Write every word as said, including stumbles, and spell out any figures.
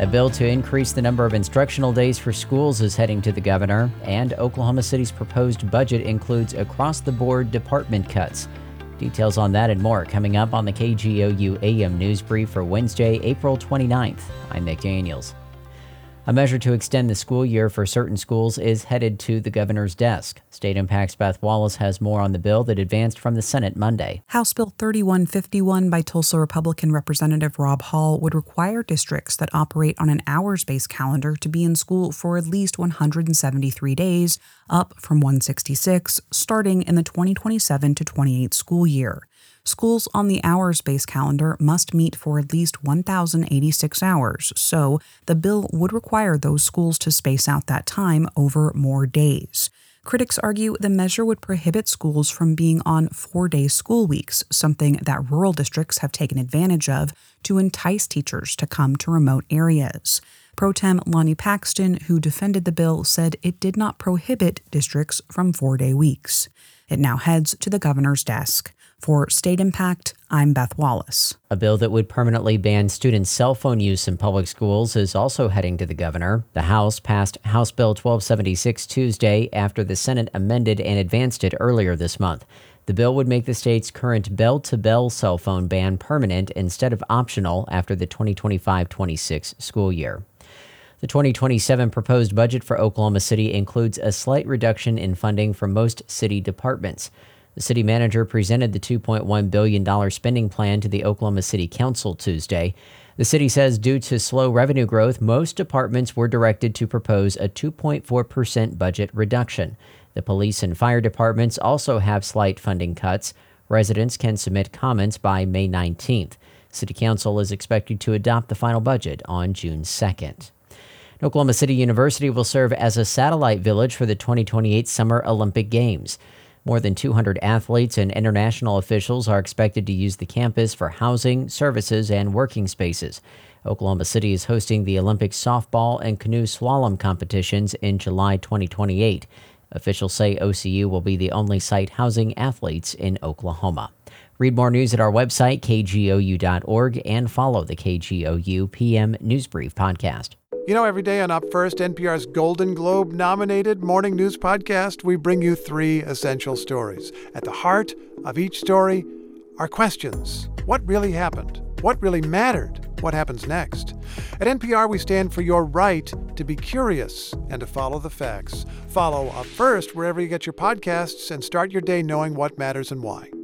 A bill to increase the number of instructional days for schools is heading to the governor, and Oklahoma City's proposed budget includes across-the-board department cuts. Details on that and more coming up on the K G O U A M News Brief for Wednesday, April twenty-ninth. I'm Nick Daniels. A measure to extend the school year for certain schools is headed to the governor's desk. State Impact's Beth Wallace has more on the bill that advanced from the Senate Monday. House Bill thirty-one fifty-one by Tulsa Republican Representative Rob Hall would require districts that operate on an hours-based calendar to be in school for at least one hundred seventy-three days, up from one hundred sixty-six, starting in the twenty twenty-seven to twenty-eight school year. Schools on the hours-based calendar must meet for at least one thousand eighty-six hours, so the bill would require those schools to space out that time over more days. Critics argue the measure would prohibit schools from being on four-day school weeks, something that rural districts have taken advantage of to entice teachers to come to remote areas. Pro Tem Lonnie Paxton, who defended the bill, said it did not prohibit districts from four-day weeks. It now heads to the governor's desk. For State Impact, I'm Beth Wallace. A bill that would permanently ban students' cell phone use in public schools is also heading to the governor. The House passed House Bill twelve seventy-six Tuesday after the Senate amended and advanced it earlier this month. The bill would make the state's current bell-to-bell cell phone ban permanent instead of optional after the twenty twenty-five twenty-six school year. The twenty twenty-seven proposed budget for Oklahoma City includes a slight reduction in funding for most city departments. The city manager presented the two point one billion dollars spending plan to the Oklahoma City Council Tuesday. The city says due to slow revenue growth, most departments were directed to propose a two point four percent budget reduction. The police and fire departments also have slight funding cuts. Residents can submit comments by May nineteenth. City Council is expected to adopt the final budget on June second. Oklahoma City University will serve as a satellite village for the twenty twenty-eight Summer Olympic Games. More than two hundred athletes and international officials are expected to use the campus for housing, services, and working spaces. Oklahoma City is hosting the Olympic softball and canoe slalom competitions in July twenty twenty-eight. Officials say O C U will be the only site housing athletes in Oklahoma. Read more news at our website, K G O U dot org, and follow the K G O U P M News Brief podcast. You know, every day on Up First, N P R's Golden Globe-nominated morning news podcast, we bring you three essential stories. At the heart of each story are questions. What really happened? What really mattered? What happens next? At N P R, we stand for your right to be curious and to follow the facts. Follow Up First wherever you get your podcasts and start your day knowing what matters and why.